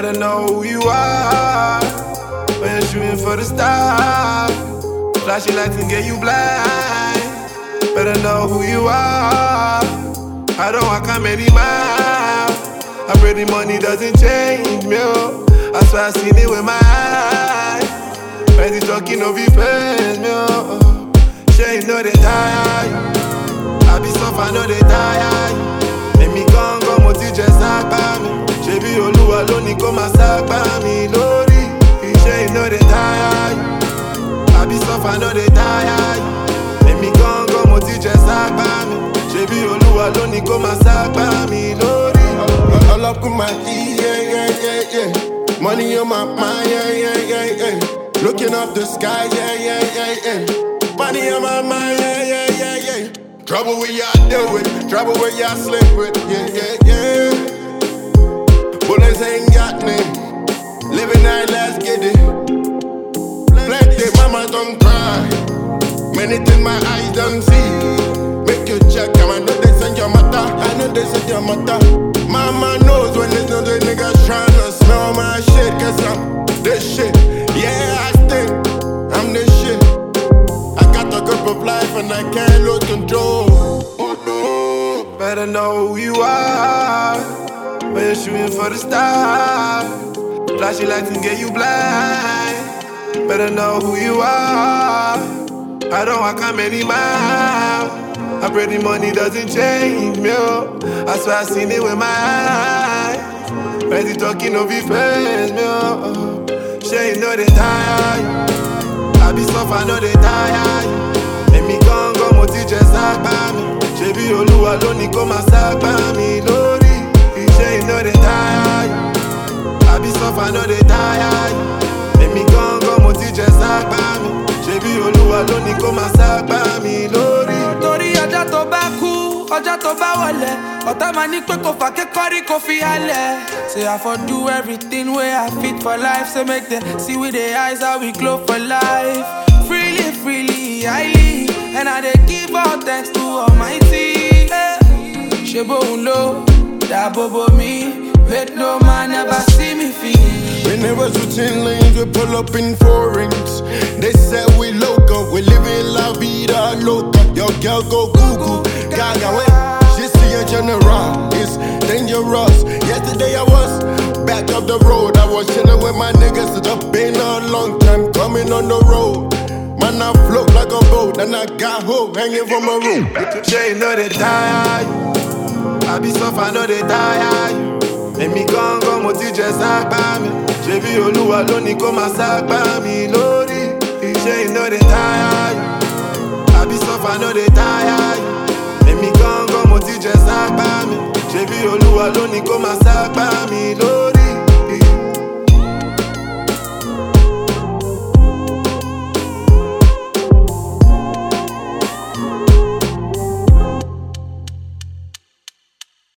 Better know who you are when you're shooting for the stars. Flashing lights can get you blind. Better know who you are. I don't walk how many miles. I pray the money doesn't change me, oh. I swear I seen it with my eyes. When he's talking of his friends, me, oh. She know they tired. I be soft, I know they tired. Make me come mo ti jẹ sápá mi. Ṣebí Olúwa ló ní kó máa sápá mi lórí. Iṣẹ́ iná dey tire you. I be soft, I know they tired. Make me come mo ti jẹ sápá mi. Ṣebí Olúwa ló ní kó máa sápá mi lórí. All up in my yeah. Money on my mind, yeah. Looking up the sky, yeah. Money on my mind, yeah. Trouble where y'all deal with, trouble where y'all sleep with, yeah. Bullets ain't got name, living night, let's get it. Plenty, mama don't cry, many things my eyes don't see. Make you check, I know they send your mother, Mama knows when there's no niggas tryna smell my shit, cause I'm this shit, yeah, I stink, I'm this shit. I got a grip of life and I can't lose control. Oh no. Better know who you are when you're shooting for the stars. Flashing lights can get you blind. Better know who you are. I don't walk how many miles. I pray the money doesn't change me, oh. I swear I seen it with my eyes. When he talking of his friends, me, oh. She know they tired. I be soft, I know they tired. Make me come mo ti jẹ sápá mi. Ṣebí Olúwa ló ní kó máa sápá mi lórí. Iṣẹ́ iná dey tire you. I be soft, I know they tired. Make me come mo ti jẹ sápá mi. Ṣebí Olúwa ló ní kó máa sápá mi lórí. Torí ọjọ́ tó bá kú, ọjọ́ tó bá wọlé, ọ̀tá máa ní pé kò fà kékọ́rí kò fi halẹ̀. Say I for do everything where I fit for life. So make them see with their eyes how we glow for life. Freely, highly. And I dey give all thanks to Almighty. Ṣebo un lo, dabobo mi. Let no man ever see me finish. We never switching lanes, we pull up in foreigns. They said we local, we living la vida loca. Your girl go cuckoo, gaga when she see a general, it's dangerous. Yesterday I was back up the road, I was chilling with my niggas. It's been a long time coming on the road. Man, I float like a boat, and I got hope hanging from a rope. She know they tired you. I be soft, I know they tired you. Make me come mo ti jẹ sápá mi. Ṣebí Olúwa ló ní kó máa sápá mi lórí. Iṣẹ́ iná dey tire you. I be soft, I know they tired you. Make me come mo ti jẹ sápá mi. Ṣebí Olúwa ló ní kó máa sápá mi lórí.